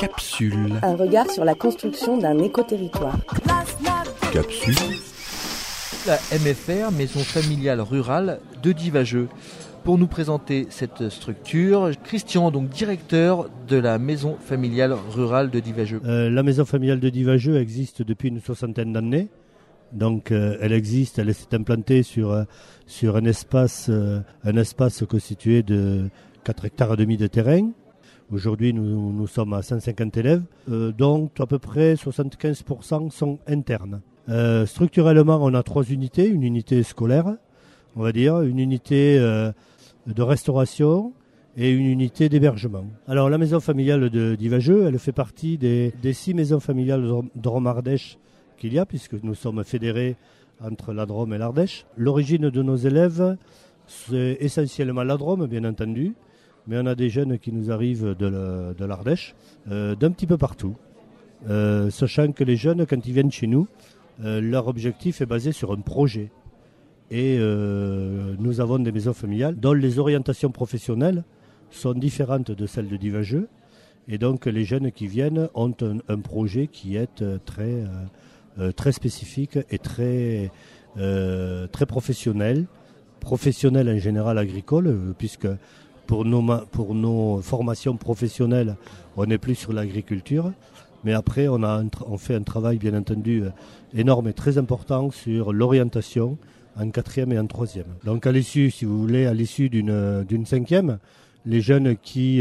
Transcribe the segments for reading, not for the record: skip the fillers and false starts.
Capsule. Un regard sur la construction d'un écoterritoire. Capsule. La MFR, Maison Familiale Rurale de Divageux. Pour nous présenter cette structure, Christian, donc directeur de la Maison Familiale Rurale de Divageux. La Maison Familiale de Divageux existe depuis une soixantaine d'années. Donc elle s'est implantée sur un espace constitué de 4,5 hectares de terrain. Aujourd'hui, nous sommes à 150 élèves, dont à peu près 75% sont internes. Structurellement, on a 3 unités. Une unité scolaire, on va dire, une unité de restauration et une unité d'hébergement. Alors la maison familiale de Divageux, elle fait partie des 6 maisons familiales Drôme-Ardèche qu'il y a, puisque nous sommes fédérés entre la Drôme et l'Ardèche. L'origine de nos élèves, c'est essentiellement la Drôme, bien entendu, mais on a des jeunes qui nous arrivent de l'Ardèche, d'un petit peu partout. Sachant que les jeunes, quand ils viennent chez nous, leur objectif est basé sur un projet. Et nous avons des maisons familiales dont les orientations professionnelles sont différentes de celles de Divageux. Et donc les jeunes qui viennent ont un projet qui est très spécifique et très professionnel en général agricole, puisque pour nos formations professionnelles, on n'est plus sur l'agriculture. Mais après, on fait un travail, bien entendu, énorme et très important sur l'orientation en 4e et en 3e. Donc à l'issue, si vous voulez, d'une 5e, les jeunes qui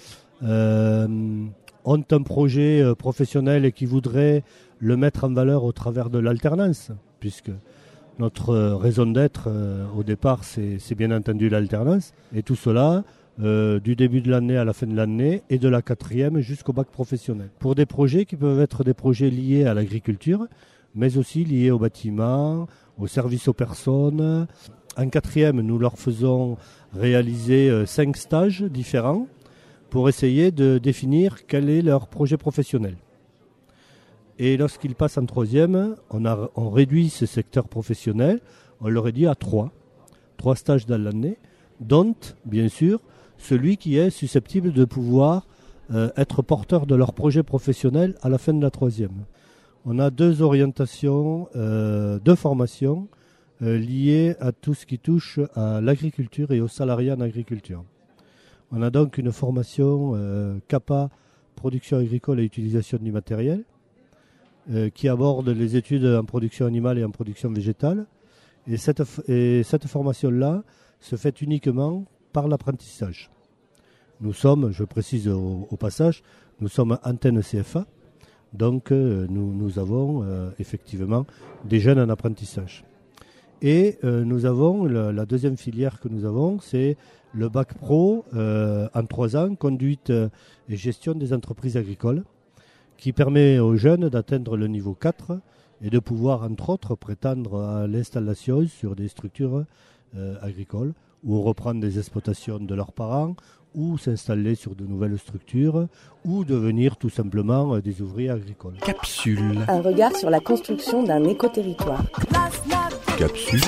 ont un projet professionnel et qui voudraient le mettre en valeur au travers de l'alternance, puisque notre raison d'être au départ, c'est bien entendu l'alternance, et tout cela du début de l'année à la fin de l'année et de la 4e jusqu'au bac professionnel. Pour des projets qui peuvent être des projets liés à l'agriculture, mais aussi liés au bâtiment, au service aux personnes. En 4e, nous leur faisons réaliser 5 stages différents pour essayer de définir quel est leur projet professionnel. Et lorsqu'ils passent en 3e, on réduit ce secteur professionnel, on le réduit à 3 stages dans l'année, dont, bien sûr, celui qui est susceptible de pouvoir être porteur de leur projet professionnel à la fin de la 3e. On a 2 orientations, 2 formations liées à tout ce qui touche à l'agriculture et au salariat en agriculture. On a donc une formation CAPA, production agricole et utilisation du matériel, qui aborde les études en production animale et en production végétale. Et cette formation-là se fait uniquement par l'apprentissage. Nous sommes, je précise au passage, nous sommes antenne CFA, donc nous avons effectivement des jeunes en apprentissage. Et nous avons, la deuxième filière que nous avons, c'est le bac pro en 3 ans, conduite et gestion des entreprises agricoles, qui permet aux jeunes d'atteindre le niveau 4 et de pouvoir, entre autres, prétendre à l'installation sur des structures agricoles, ou reprendre des exploitations de leurs parents, ou s'installer sur de nouvelles structures, ou devenir tout simplement des ouvriers agricoles. Capsule. Un regard sur la construction d'un écoterritoire. Capsule.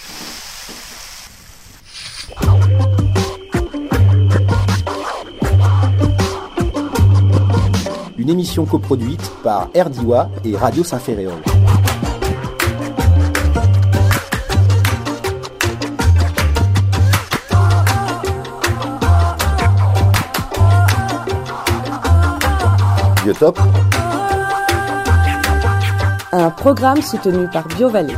Une émission coproduite par RDIWA et Radio Saint-Ferréol. Biotop. Un programme soutenu par BioVallée.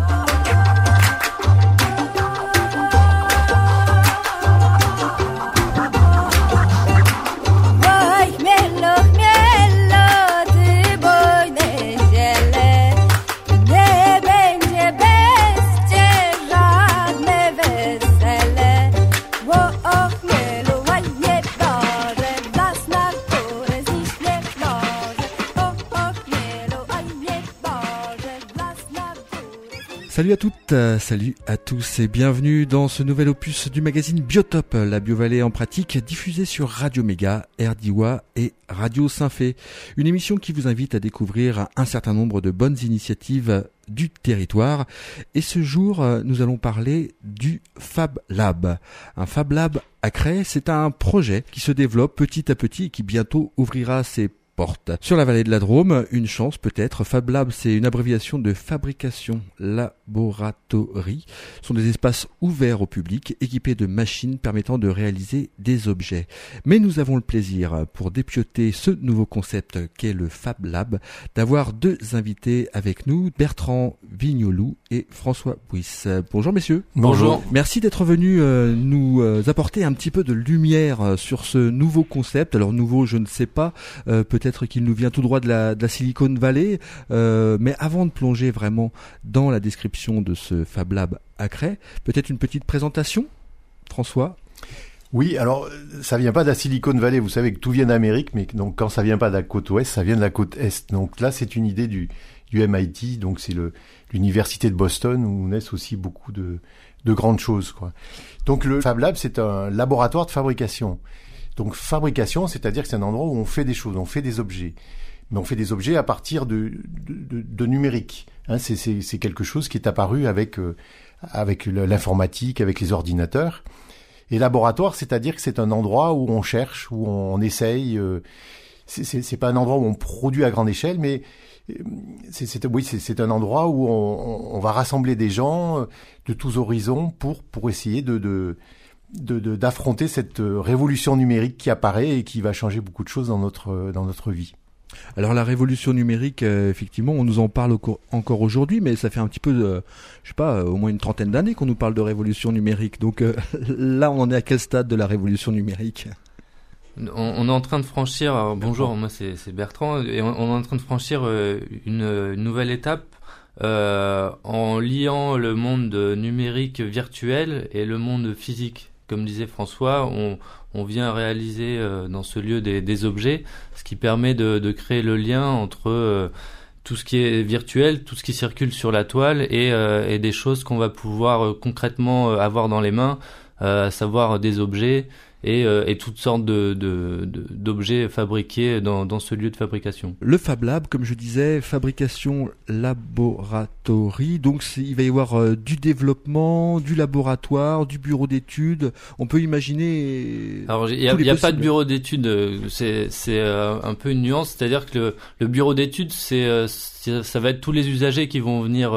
Salut à toutes, salut à tous et bienvenue dans ce nouvel opus du magazine Biotop, la BioVallée en pratique, diffusée sur Radio Méga, RDIWA et Radio Saint-Fé. Une émission qui vous invite à découvrir un certain nombre de bonnes initiatives du territoire. Et ce jour, nous allons parler du Fab Lab. Un Fab Lab à Crest, c'est un projet qui se développe petit à petit et qui bientôt ouvrira ses porte. Sur la vallée de la Drôme, une chance peut-être. Fab Lab, c'est une abréviation de fabrication laboratory. Ce sont des espaces ouverts au public, équipés de machines permettant de réaliser des objets. Mais nous avons le plaisir, pour dépioter ce nouveau concept qu'est le Fab Lab, d'avoir deux invités avec nous, Bertrand Vignoloux et François Bouis. Bonjour messieurs. Bonjour. Merci d'être venus nous apporter un petit peu de lumière sur ce nouveau concept. Alors nouveau, je ne sais pas, peut-être qu'il nous vient tout droit de la Silicon Valley, mais avant de plonger vraiment dans la description de ce Fab Lab à Cray, peut-être une petite présentation, François. Oui, alors ça vient pas de la Silicon Valley, vous savez que tout vient d'Amérique, mais donc quand ça vient pas de la côte ouest, ça vient de la côte est. Donc là, c'est une idée du MIT, donc c'est l'université de Boston où naissent aussi beaucoup de grandes choses, quoi. Donc le Fab Lab, c'est un laboratoire de fabrication. Donc fabrication, c'est-à-dire que c'est un endroit où on fait des choses, on fait des objets. Mais on fait des objets à partir de numérique. Hein, c'est quelque chose qui est apparu avec l'informatique, avec les ordinateurs. Et laboratoire, c'est-à-dire que c'est un endroit où on cherche, où on essaye. C'est pas un endroit où on produit à grande échelle, mais c'est un endroit où on va rassembler des gens de tous horizons pour essayer d'affronter cette révolution numérique qui apparaît et qui va changer beaucoup de choses dans notre vie. Alors la révolution numérique, effectivement, on nous en parle encore aujourd'hui, mais ça fait un petit peu, au moins une trentaine d'années qu'on nous parle de révolution numérique. Donc là, on en est à quel stade de la révolution numérique ? On est en train de franchir, alors, bonjour, moi c'est Bertrand, et on est en train de franchir une nouvelle étape en liant le monde numérique virtuel et le monde physique. Comme disait François, on vient réaliser dans ce lieu des objets, ce qui permet de créer le lien entre tout ce qui est virtuel, tout ce qui circule sur la toile et des choses qu'on va pouvoir concrètement avoir dans les mains, à savoir des objets et toutes sortes d'objets fabriqués dans ce lieu de fabrication. Le Fab Lab, comme je disais, fabrication laboratory, donc il va y avoir du développement, du laboratoire, du bureau d'études. On peut imaginer. Alors il y a pas de bureau d'études, c'est un peu une nuance, c'est-à-dire que le bureau d'études ça va être tous les usagers qui vont venir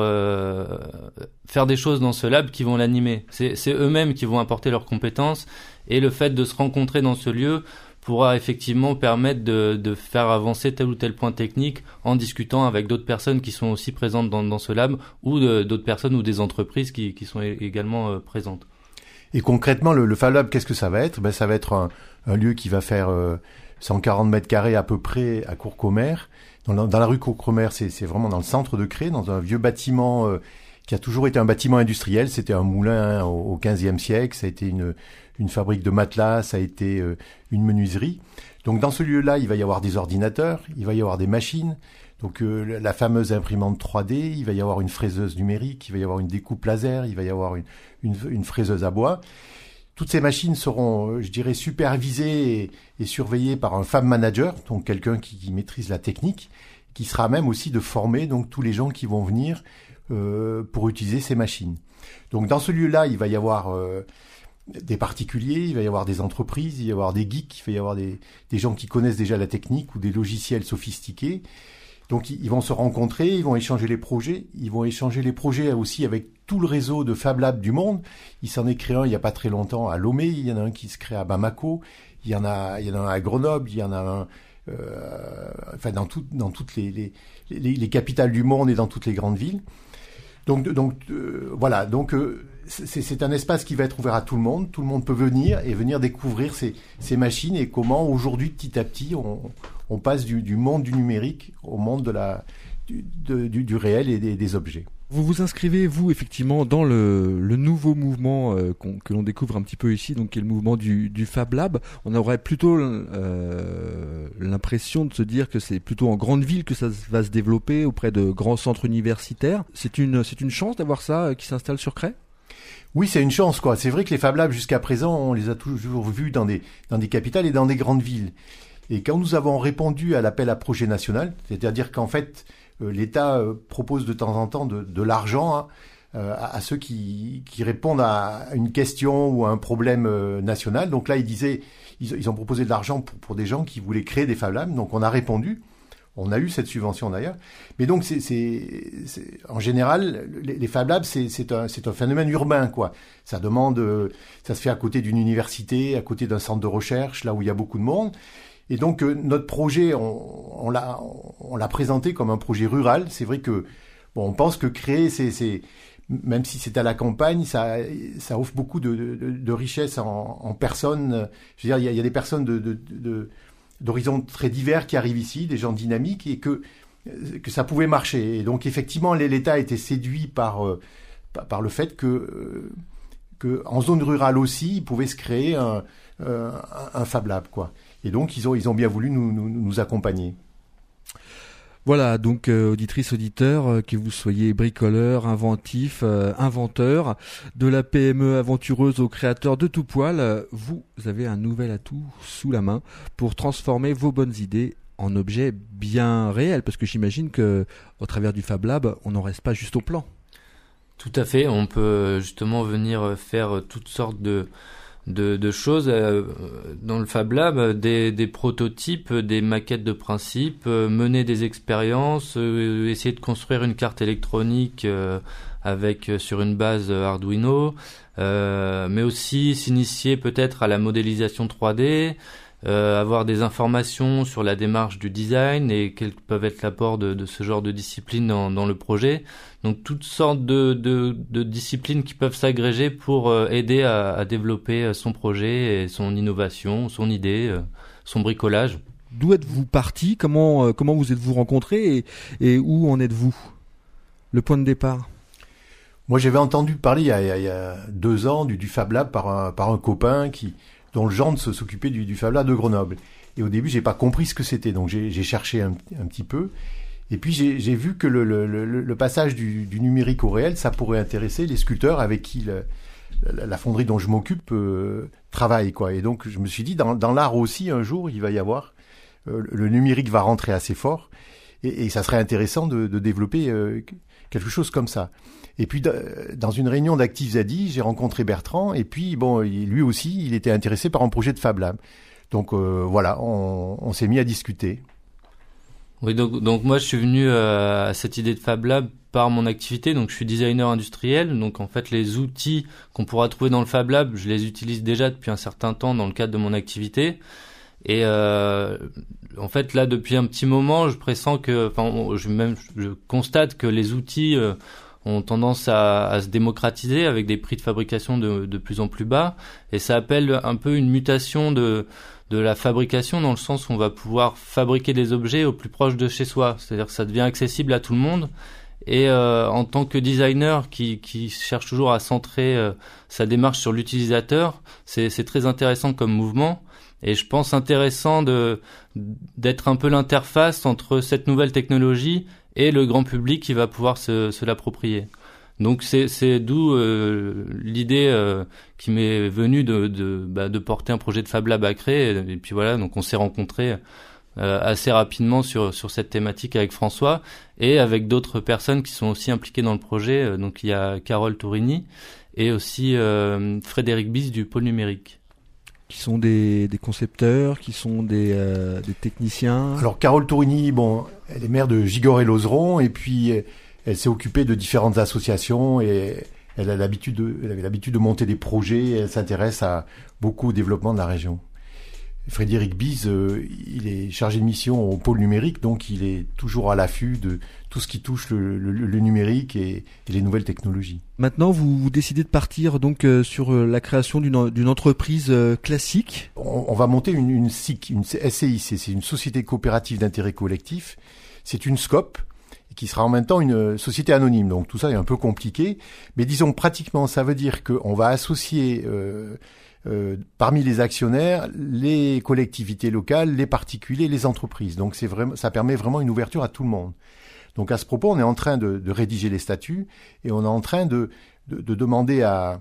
faire des choses dans ce lab, qui vont l'animer. C'est eux-mêmes qui vont apporter leurs compétences. Et le fait de se rencontrer dans ce lieu pourra effectivement permettre de faire avancer tel ou tel point technique en discutant avec d'autres personnes qui sont aussi présentes dans ce lab ou d'autres personnes ou des entreprises qui sont également présentes. Et concrètement, le Fab Lab, qu'est-ce que ça va être ? Ça va être un lieu qui va faire 140 mètres carrés à peu près à Courcoumer. Dans la rue Courcoumer, c'est vraiment dans le centre de Cray, dans un vieux bâtiment qui a toujours été un bâtiment industriel. C'était un moulin au XVe siècle, ça a été une fabrique de matelas, ça a été une menuiserie. Donc dans ce lieu-là, il va y avoir des ordinateurs, il va y avoir des machines, donc la fameuse imprimante 3D, il va y avoir une fraiseuse numérique, il va y avoir une découpe laser, il va y avoir une fraiseuse à bois. Toutes ces machines seront, je dirais, supervisées et surveillées par un Fab Manager, donc quelqu'un qui maîtrise la technique, qui sera même aussi de former donc tous les gens qui vont venir pour utiliser ces machines. Donc dans ce lieu-là, il va y avoir des particuliers, il va y avoir des entreprises, il va y avoir des geeks, il va y avoir des gens qui connaissent déjà la technique ou des logiciels sophistiqués. Donc ils vont se rencontrer, ils vont échanger les projets, aussi avec tout le réseau de Fab Lab du monde. Il s'en est créé un il n'y a pas très longtemps à Lomé, il y en a un qui se crée à Bamako, il y en a un à Grenoble, il y en a un dans toutes les capitales du monde et dans toutes les grandes villes. Voilà, c'est un espace qui va être ouvert à tout le monde peut venir découvrir ces machines et comment aujourd'hui petit à petit on passe du monde du numérique au monde du réel et des objets. Vous vous inscrivez, vous, effectivement, dans le nouveau mouvement que l'on découvre un petit peu ici, donc qui est le mouvement du Fab Lab. On aurait plutôt l'impression de se dire que c'est plutôt en grande ville que ça va se développer, auprès de grands centres universitaires. C'est une chance d'avoir ça qui s'installe sur Cray ? Oui, c'est une chance, quoi. C'est vrai que les Fab Labs, jusqu'à présent, on les a toujours vus dans des capitales et dans des grandes villes. Et quand nous avons répondu à l'appel à projet national, c'est-à-dire qu'en fait, l'État propose de temps en temps de l'argent à ceux qui répondent à une question ou à un problème national. Donc là, ils ont proposé de l'argent pour des gens qui voulaient créer des Fab Labs. Donc on a répondu. On a eu cette subvention d'ailleurs. Mais donc en général, les Fab Labs, c'est un phénomène urbain, quoi. Ça se fait à côté d'une université, à côté d'un centre de recherche, là où il y a beaucoup de monde. Et donc notre projet, on l'a présenté comme un projet rural. C'est vrai que on pense que créer, même si c'est à la campagne, ça offre beaucoup de richesses en personnes. Je veux dire, il y a des personnes d'horizons très divers qui arrivent ici, des gens dynamiques, et que ça pouvait marcher. Et donc effectivement, l'État a été séduit par le fait que en zone rurale aussi, il pouvait se créer un Fab Lab, quoi. Et donc ils ont bien voulu nous accompagner. Voilà, donc auditrices, auditeurs, que vous soyez bricoleur, inventif, inventeur, de la PME aventureuse au créateur de tout poil, vous avez un nouvel atout sous la main pour transformer vos bonnes idées en objets bien réels, parce que j'imagine que au travers du Fab Lab, on n'en reste pas juste au plan. Tout à fait, on peut justement venir faire toutes sortes de choses dans le Fab Lab, des prototypes, des maquettes de principe, mener des expériences, essayer de construire une carte électronique sur une base Arduino, mais aussi s'initier peut-être à la modélisation 3D, avoir des informations sur la démarche du design et quels peuvent être l'apport de ce genre de discipline dans le projet. Donc toutes sortes de disciplines qui peuvent s'agréger pour aider à développer son projet et son innovation, son idée, son bricolage. D'où êtes-vous parti ? Comment vous êtes-vous rencontrés et où en êtes-vous ? Le point de départ ? Moi, j'avais entendu parler il y a 2 ans du Fab Lab par un copain dont le gendre s'occupait du Fab Lab de Grenoble. Et au début, j'ai pas compris ce que c'était, donc j'ai cherché un petit peu. Et puis j'ai vu que le passage du numérique au réel, ça pourrait intéresser les sculpteurs avec qui la fonderie dont je m'occupe travaille, quoi. Et donc je me suis dit, dans l'art aussi, un jour, il va y avoir le numérique va rentrer assez fort, et ça serait intéressant de développer quelque chose comme ça. Et puis dans une réunion d'Active Zadi, j'ai rencontré Bertrand, et puis lui aussi, il était intéressé par un projet de Fab Lab. Donc voilà, on s'est mis à discuter. Oui, donc moi je suis venu à cette idée de Fab Lab par mon activité. Donc je suis designer industriel, donc en fait les outils qu'on pourra trouver dans le Fab Lab, je les utilise déjà depuis un certain temps dans le cadre de mon activité. Et en fait là depuis un petit moment, je constate que les outils ont tendance à se démocratiser avec des prix de fabrication de plus en plus bas, et ça appelle un peu une mutation de la fabrication, dans le sens où on va pouvoir fabriquer des objets au plus proche de chez soi. C'est-à-dire que ça devient accessible à tout le monde. Et en tant que designer qui cherche toujours à centrer sa démarche sur l'utilisateur, c'est très intéressant comme mouvement. Et je pense intéressant d'être un peu l'interface entre cette nouvelle technologie et le grand public qui va pouvoir se l'approprier. Donc c'est d'où l'idée qui m'est venue de porter un projet de Fab Lab à créer. Et puis voilà, donc on s'est rencontrés assez rapidement sur cette thématique avec François et avec d'autres personnes qui sont aussi impliquées dans le projet. Donc il y a Carole Tourini et aussi Frédéric Bis du pôle numérique. Qui sont des concepteurs, qui sont des techniciens. Alors Carole Tourini, elle est maire de Gigord et Lauzeron, et puis elle s'est occupée de différentes associations, et elle avait l'habitude de monter des projets, et elle s'intéresse beaucoup au développement de la région. Frédéric Bise, il est chargé de mission au pôle numérique, donc il est toujours à l'affût de tout ce qui touche le numérique et les nouvelles technologies. Maintenant, vous décidez de partir donc sur la création d'une entreprise classique. On va monter une SIC, une SCIC, c'est une société coopérative d'intérêt collectif. C'est une SCOP qui sera en même temps une société anonyme. Donc tout ça est un peu compliqué, mais disons pratiquement, ça veut dire qu'on va associer parmi les actionnaires, les collectivités locales, les particuliers, les entreprises. Donc ça permet vraiment une ouverture à tout le monde. Donc à ce propos, on est en train de rédiger les statuts, et on est en train de demander à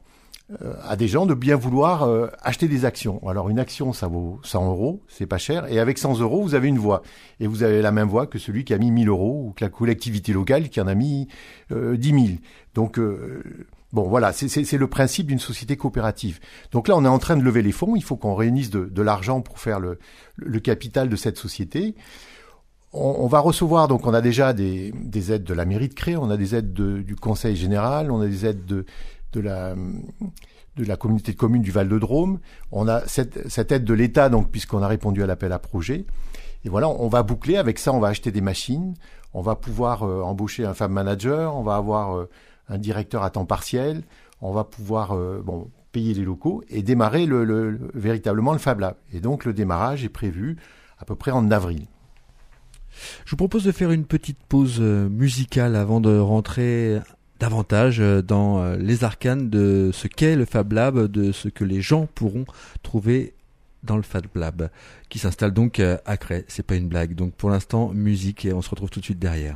à des gens de bien vouloir acheter des actions. Alors une action, ça vaut 100 €, c'est pas cher, et avec 100 €, vous avez une voix. Et vous avez la même voix que celui qui a mis 1 000 € ou que la collectivité locale qui en a mis 10 000. Donc bon, voilà, c'est le principe d'une société coopérative. Donc là, on est en train de lever les fonds. Il faut qu'on réunisse de l'argent pour faire le capital de cette société. On va recevoir, donc on a déjà des aides de la mairie de Cré, on a des aides du Conseil général, on a des aides de la communauté de communes du Val-de-Drôme. On a cette aide de l'État, donc puisqu'on a répondu à l'appel à projet. Et voilà, on va boucler. Avec ça, on va acheter des machines. On va pouvoir embaucher un femme manager. On va avoir un directeur à temps partiel. On va pouvoir payer les locaux et démarrer véritablement le Fab Lab. Et donc le démarrage est prévu à peu près en avril. Je vous propose de faire une petite pause musicale avant de rentrer davantage dans les arcanes de ce qu'est le Fab Lab, de ce que les gens pourront trouver dans le Fab Lab, qui s'installe donc à Cré. C'est pas une blague. Donc pour l'instant, musique, et on se retrouve tout de suite derrière.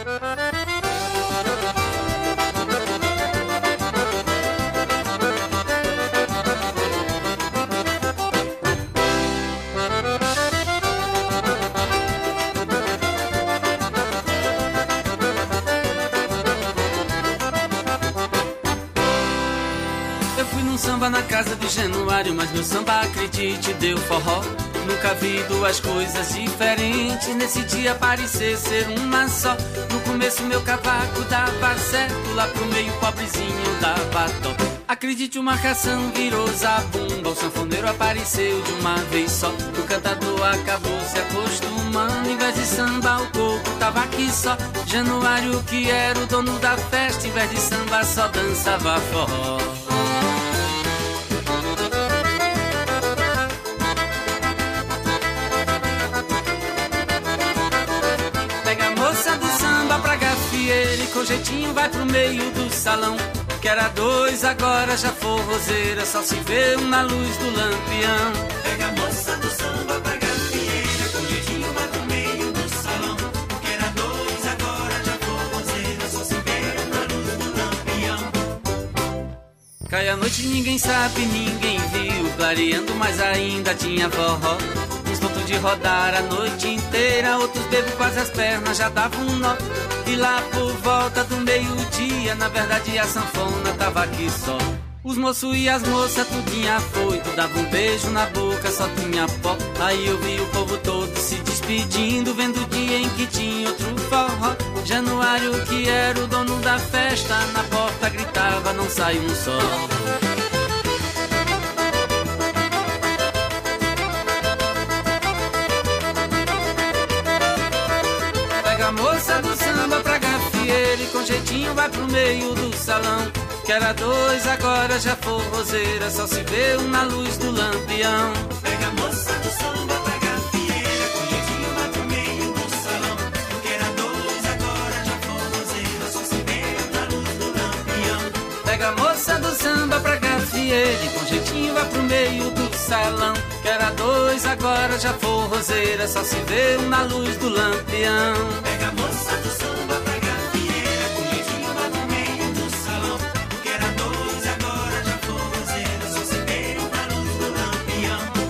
Samba na casa do Januário, mas meu samba, acredite, deu forró. Nunca vi duas coisas diferentes, nesse dia parecer ser uma só. No começo meu cavaco dava certo, lá pro meio pobrezinho dava dó. Acredite, uma marcação virou zabumba, o sanfoneiro apareceu de uma vez só. O cantador acabou se acostumando, em vez de samba o coco tava aqui só. Januário, que era o dono da festa, em vez de samba só dançava forró. Ele com jeitinho vai pro meio do salão. Que era dois, agora já forrozeira, só se vê um na luz do lampião. Pega a moça do samba pra gafieira, com jeitinho vai pro meio do salão. Que era dois, agora já forrozeira, só se vê um na luz do lampião. Cai a noite, ninguém sabe, ninguém viu, clareando, mas ainda tinha forró. Uns pontos de rodar a noite inteira, outros bebos quase as pernas já davam um nó. E lá por volta do meio-dia, na verdade a sanfona tava aqui só. Os moços e as moças, tudinha foi, tu dava um beijo na boca, só tinha pó. Aí eu vi o povo todo se despedindo, vendo o dia em que tinha outro forró. Januário, que era o dono da festa, na porta gritava, não sai um só. A moça do samba pra gafieira e com jeitinho vai pro meio do salão. Que era dois, agora já forrozeira, só se vê um na luz do lampião. Pega a moça do samba pra gafieira, com jeitinho vai pro meio do salão. Que era dois, agora já forrozeira, só se vê um na luz do lampião. Pega a moça do samba pra gafieira e com jeitinho vai pro meio do salão. Que era dois, agora já forrozeira, só se vê um na luz do lampião. Pega a moça do samba pra gafieira, com jeitinho vai pro meio do salão. Que era dois, agora já forrozeira, só se vê um na luz do lampião.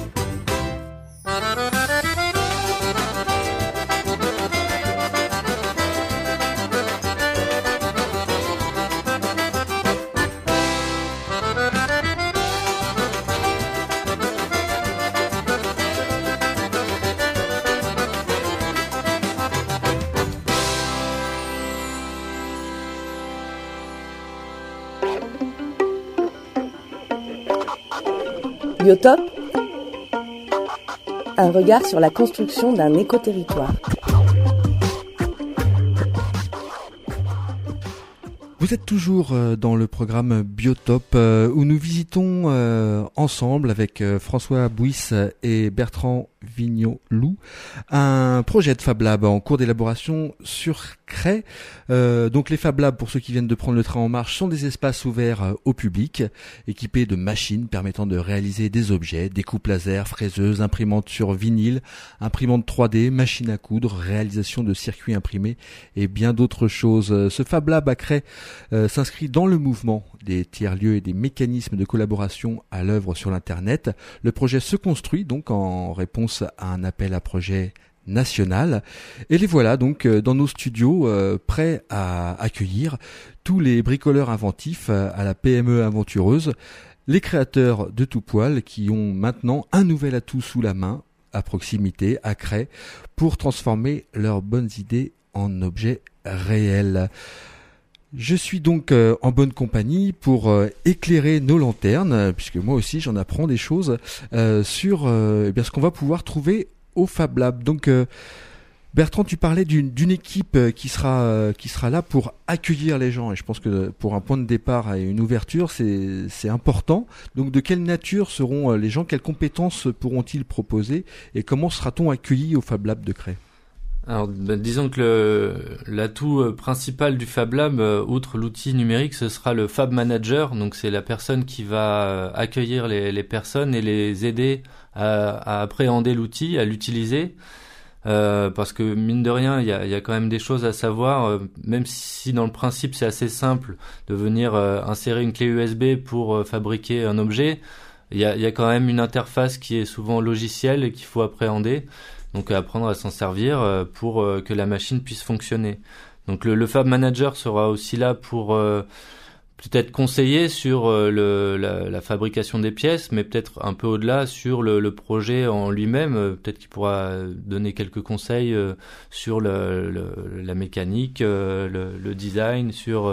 Biotope, un regard sur la construction d'un écoterritoire. Vous êtes toujours dans le programme Biotope où nous visitons ensemble avec François Bouis et Bertrand Vignon-Loup un projet de Fab Lab en cours d'élaboration sur Cré. Donc les Fab Labs, pour ceux qui viennent de prendre le train en marche, sont des espaces ouverts au public, équipés de machines permettant de réaliser des objets, découpes laser, fraiseuses, imprimantes sur vinyle, imprimantes 3D, machines à coudre, réalisation de circuits imprimés et bien d'autres choses. Ce Fab Lab à Cré s'inscrit dans le mouvement des tiers-lieux et des mécanismes de collaboration à l'œuvre sur l'Internet. Le projet se construit donc en réponse à un appel à projet national. Et les voilà donc dans nos studios prêts à accueillir tous les bricoleurs inventifs à la PME aventureuse, les créateurs de tout poil qui ont maintenant un nouvel atout sous la main, à proximité, à Cray, pour transformer leurs bonnes idées en objets réels. Je suis donc en bonne compagnie pour éclairer nos lanternes, puisque moi aussi j'en apprends des choses sur ce qu'on va pouvoir trouver au Fab Lab. Donc Bertrand, tu parlais d'une équipe qui sera là pour accueillir les gens, et je pense que pour un point de départ et une ouverture, c'est important. Donc de quelle nature seront les gens, quelles compétences pourront-ils proposer, et comment sera-t-on accueilli au Fab Lab de Cray ? Alors, disons que l'atout principal du Fab Lab, outre l'outil numérique, ce sera le Fab Manager. Donc, c'est la personne qui va accueillir les personnes et les aider à appréhender l'outil, à l'utiliser. Parce que mine de rien, il y a quand même des choses à savoir, même si dans le principe c'est assez simple de venir insérer une clé USB pour fabriquer un objet. Il y a quand même une interface qui est souvent logicielle et qu'il faut appréhender. Donc apprendre à s'en servir pour que la machine puisse fonctionner. Donc le Fab Manager sera aussi là pour peut-être conseiller sur la fabrication des pièces, mais peut-être un peu au-delà sur le projet en lui-même. Peut-être qu'il pourra donner quelques conseils sur la mécanique, le design, sur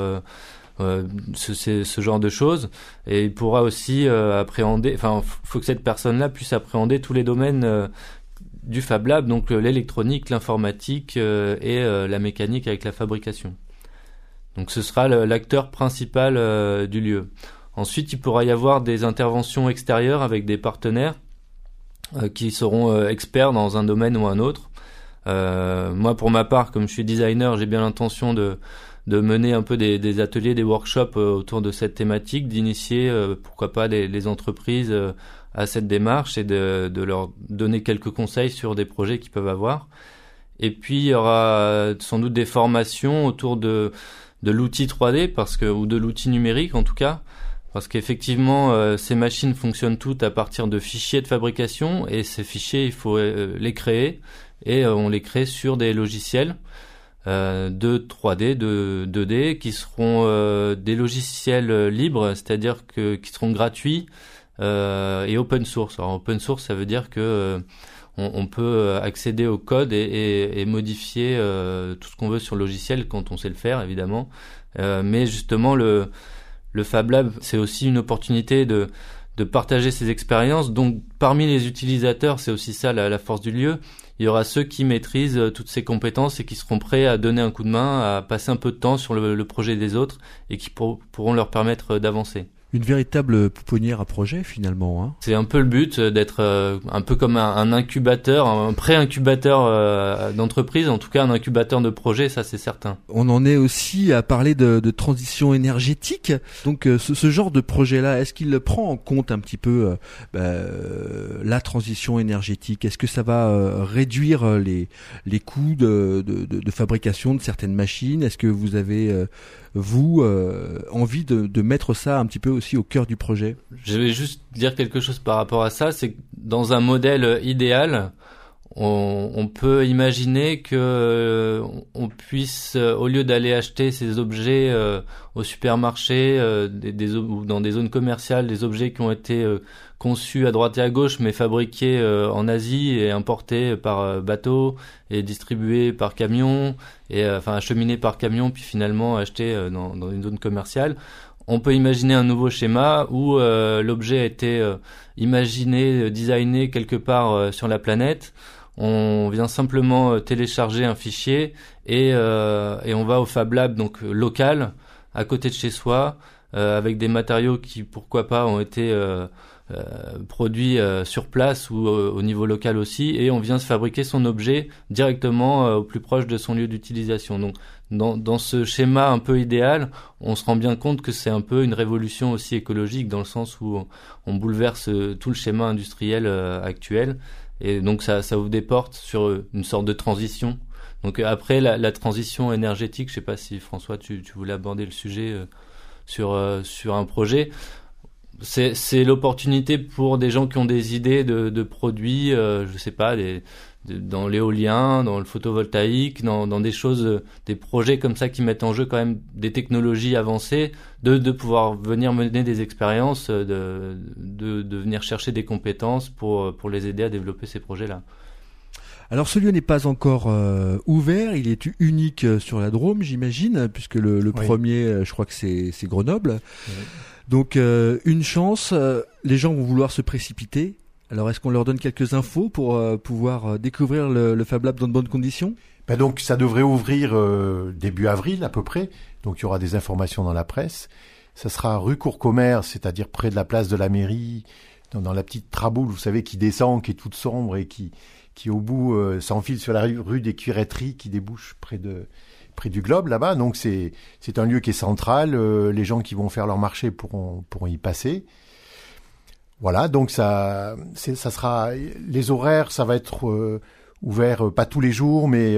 ce genre de choses. Et il pourra aussi appréhender, faut que cette personne-là puisse appréhender tous les domaines du Fab Lab, donc l'électronique, l'informatique et la mécanique avec la fabrication. Donc ce sera l'acteur principal du lieu. Ensuite, il pourra y avoir des interventions extérieures avec des partenaires qui seront experts dans un domaine ou un autre. Moi, pour ma part, comme je suis designer, j'ai bien l'intention de mener un peu des ateliers, des workshops autour de cette thématique, d'initier, pourquoi pas, les entreprises à cette démarche et de leur donner quelques conseils sur des projets qu'ils peuvent avoir. Et puis, il y aura sans doute des formations autour de l'outil 3D ou de l'outil numérique en tout cas, parce qu'effectivement ces machines fonctionnent toutes à partir de fichiers de fabrication, et ces fichiers il faut les créer, et on les crée sur des logiciels de 3D, de 2D, qui seront des logiciels libres, c'est-à-dire qui seront gratuits et open source. Alors open source, ça veut dire que on peut accéder au code et modifier tout ce qu'on veut sur le logiciel quand on sait le faire, évidemment. Mais justement, le Fab Lab, c'est aussi une opportunité de partager ses expériences. Donc, parmi les utilisateurs, c'est aussi ça la force du lieu. Il y aura ceux qui maîtrisent toutes ces compétences et qui seront prêts à donner un coup de main, à passer un peu de temps sur le projet des autres, et qui pourront leur permettre d'avancer. Une véritable pouponnière à projet finalement, hein. C'est un peu le but d'être un peu comme un incubateur, un pré-incubateur d'entreprise, en tout cas un incubateur de projet, ça c'est certain. On en est aussi à parler de transition énergétique. Donc ce genre de projet-là, est-ce qu'il prend en compte un petit peu la transition énergétique ? Est-ce que ça va réduire les coûts de fabrication de certaines machines ? Est-ce que vous avez envie de mettre ça un petit peu aussi au cœur du projet ? Je vais juste dire quelque chose par rapport à ça, c'est que dans un modèle idéal, on peut imaginer que on puisse, au lieu d'aller acheter ces objets au supermarché ou dans des zones commerciales, des objets qui ont été conçus à droite et à gauche mais fabriqués en Asie et importés par bateau et distribués par camion et acheminés par camion puis finalement achetés dans une zone commerciale. On peut imaginer un nouveau schéma où l'objet a été imaginé, designé quelque part sur la planète. On vient simplement télécharger un fichier et on va au Fab Lab, donc local, à côté de chez soi, avec des matériaux qui, pourquoi pas, ont été produits sur place ou au niveau local aussi, et on vient se fabriquer son objet directement au plus proche de son lieu d'utilisation. Donc dans ce schéma un peu idéal, on se rend bien compte que c'est un peu une révolution aussi écologique, dans le sens où on bouleverse tout le schéma industriel actuel, et donc ça ouvre des portes sur une sorte de transition Donc après la transition énergétique, je sais pas si François tu voulais aborder le sujet sur un projet. C'est l'opportunité pour des gens qui ont des idées de produits, je sais pas, dans l'éolien, dans le photovoltaïque, dans des choses, des projets comme ça qui mettent en jeu quand même des technologies avancées, de pouvoir venir mener des expériences, de venir chercher des compétences pour les aider à développer ces projets-là. Alors ce lieu n'est pas encore ouvert, il est unique sur la Drôme, j'imagine, puisque le premier, je crois que c'est Grenoble. Oui. Donc une chance, les gens vont vouloir se précipiter. Alors est-ce qu'on leur donne quelques infos pour pouvoir découvrir le Fab Lab dans de bonnes conditions ? Donc ça devrait ouvrir début avril à peu près, donc il y aura des informations dans la presse. Ça sera rue Courcomère, c'est-à-dire près de la place de la mairie, dans la petite traboule, vous savez, qui descend, qui est toute sombre et qui au bout s'enfile sur la rue des Cuiretteries qui débouche près du Globe là-bas. Donc c'est un lieu qui est central, les gens qui vont faire leur marché pourront y passer. Voilà, donc ça sera, les horaires, ça va être ouvert pas tous les jours, mais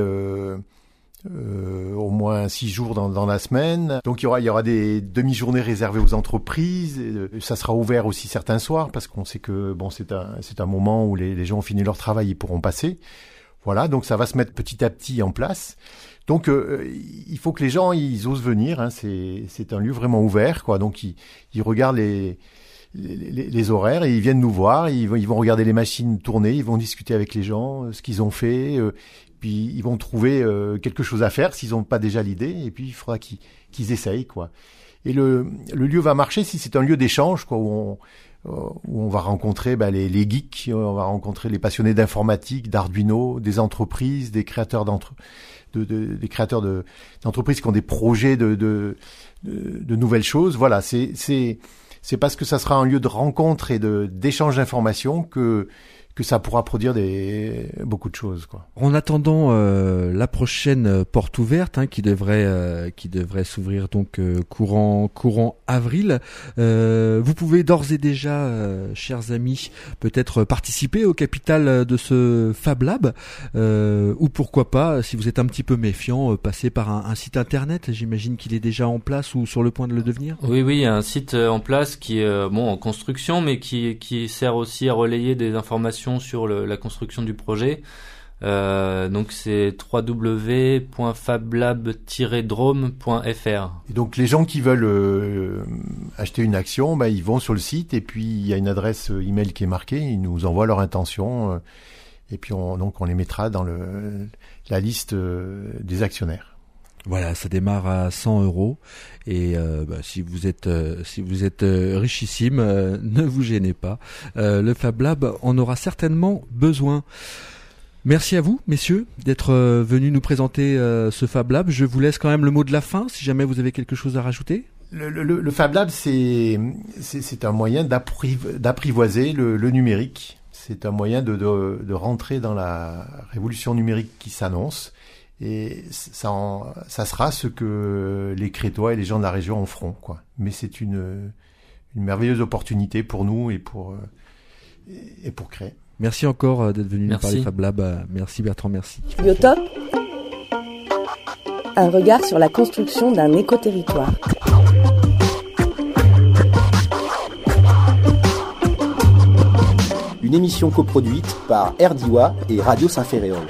au moins 6 jours dans la semaine. Donc il y aura des demi-journées réservées aux entreprises. Ça sera ouvert aussi certains soirs parce qu'on sait que c'est un moment où les gens ont fini leur travail, ils pourront passer. Voilà, donc ça va se mettre petit à petit en place. Donc il faut que les gens ils osent venir. Hein, c'est un lieu vraiment ouvert, quoi. Donc ils regardent les horaires et ils viennent nous voir. Ils vont regarder les machines tourner. Ils vont discuter avec les gens, ce qu'ils ont fait. Puis ils vont trouver quelque chose à faire s'ils n'ont pas déjà l'idée. Et puis il faudra qu'ils essayent, quoi. Et le lieu va marcher si c'est un lieu d'échange, quoi, où on va rencontrer les geeks, on va rencontrer les passionnés d'informatique, d'Arduino, des entreprises, des créateurs des créateurs d'entreprises qui ont des projets de nouvelles choses. Voilà, c'est parce que ça sera un lieu de rencontre et d'échange d'informations que ça pourra produire beaucoup de choses, quoi. En attendant la prochaine porte ouverte, qui devrait s'ouvrir donc courant avril, vous pouvez d'ores et déjà, chers amis, peut-être participer au capital de ce Fab Lab, ou pourquoi pas, si vous êtes un petit peu méfiant, passer par un site internet. J'imagine qu'il est déjà en place ou sur le point de le devenir. Oui, il y a un site en place qui est en construction, mais qui sert aussi à relayer des informations sur la construction du projet. Donc c'est www.fablab-drome.fr. Et donc les gens qui veulent acheter une action, ils vont sur le site et puis il y a une adresse email qui est marquée, ils nous envoient leur intention et puis on les mettra dans la liste des actionnaires. Voilà, ça démarre à 100 € et si vous êtes richissime, ne vous gênez pas. Le Fab Lab en aura certainement besoin. Merci à vous, messieurs, d'être venus nous présenter ce Fab Lab. Je vous laisse quand même le mot de la fin, si jamais vous avez quelque chose à rajouter. Le Fab Lab, c'est un moyen d'apprivoiser le numérique. C'est un moyen de rentrer dans la révolution numérique qui s'annonce. Et ça sera ce que les Crétois et les gens de la région en feront, quoi. Mais c'est une merveilleuse opportunité pour nous et pour créer. Merci encore d'être venu nous parler Fab Lab. Merci Bertrand, merci. Biotop, un regard sur la construction d'un éco-territoire. Une émission coproduite par RDIWA et Radio Saint-Ferréol.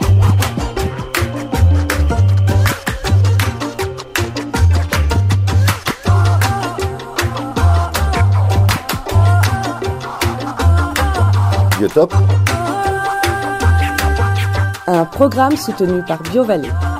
Biotop, un programme soutenu par BioVallée.